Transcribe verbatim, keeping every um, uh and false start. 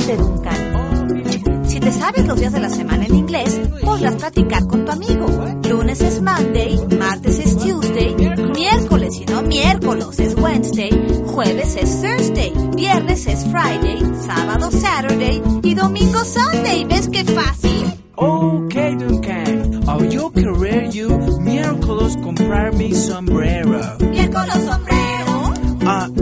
de Duncan. Si te sabes los días de la semana en inglés, podrás platicar con tu amigo. Lunes es Monday, martes es Tuesday, miércoles y no miércoles es Wednesday, jueves es Thursday, viernes es Friday, sábado Saturday y domingo Sunday. ¿Ves qué fácil? Okay, Duncan. Oh, yo querer you miércoles comprar mi sombrero. ¿Miércoles sombrero? Ah,